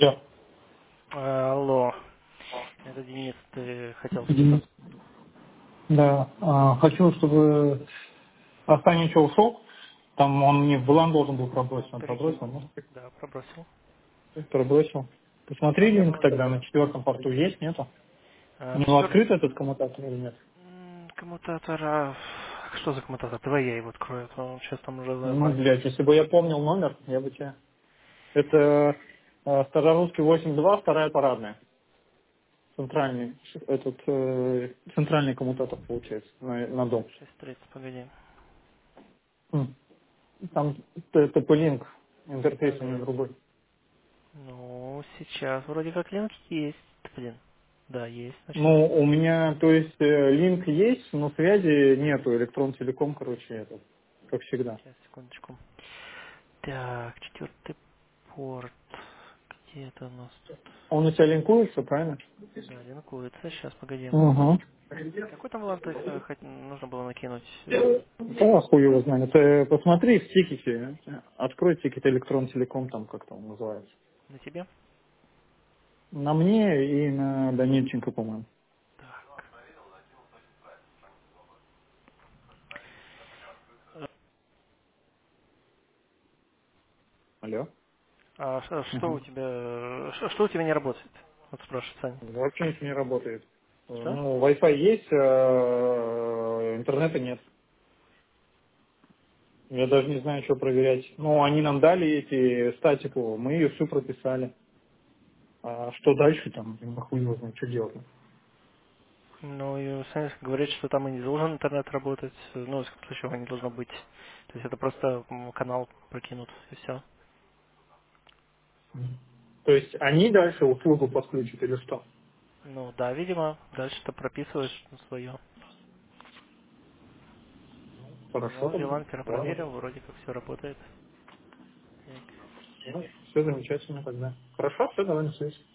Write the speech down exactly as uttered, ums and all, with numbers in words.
Да. А, Алло, это Денис, ты хотел что-то? Денис. Да. А, хочу, чтобы Астанича ушел. Там он не в Булан должен был пробросить, Ну, он пробросил, перекинул. ну, Да, пробросил. пробросил. Посмотри, Там я линк был... тогда на четвертом порту есть, нету? А, У в него четвертом... открыт этот коммутатор или нет? Коммутатор... а, Что за коммутатор? Давай я его открою, а то он сейчас там уже Ну, зазванивает. блядь, если бы я помнил номер, я бы тебе... Это э, Старорусский восемь два, вторая парадная. Центральный, этот, э, центральный коммутатор получается, на, на дом. шесть тридцать, погоди. М. Там ТП-линк, интерфейс у него другой. Ну, сейчас вроде как линк есть. Блин. Да, есть, значит. Ну, у меня, то есть, э, линк есть, но связи нету, Электрон Телеком, короче, это, как всегда. Сейчас, секундочку. Так, четвертый порт. Где это у нас тут? Он у тебя линкуется, правильно? Да, линкуется. Сейчас, погоди. Угу. Какой там лант э, хот- нужно было накинуть? Э, Да, хуй его знает. Ты посмотри в тикете, э, открой тикет Электрон Телеком, там как-то он называется. На тебе? На мне и на Данильченко, по-моему. Алло? А ш- что у Угу. тебя, ш- что у тебя не работает? Вот спрашивает Саня. Вообще ничего не работает. Э, Что? Ну, Wi-Fi есть, а интернета нет. Я даже не знаю, что проверять. Ну, они нам дали эти статику, мы ее всю прописали. А что дальше там, нахуй его знает, что делать. Ну, и Саня говорит, что там и не должен интернет работать. Ну, в случае его не должно быть. То есть это просто м, канал прокинут, и все. То есть они дальше услугу подключат или что? Ну, да, видимо, дальше ты прописываешь свое. Хорошо Ну, тогда. Виланкер Ладно. проверил, вроде как все работает. Так. Ну, все замечательно тогда. Хорошо, все, давай на связь.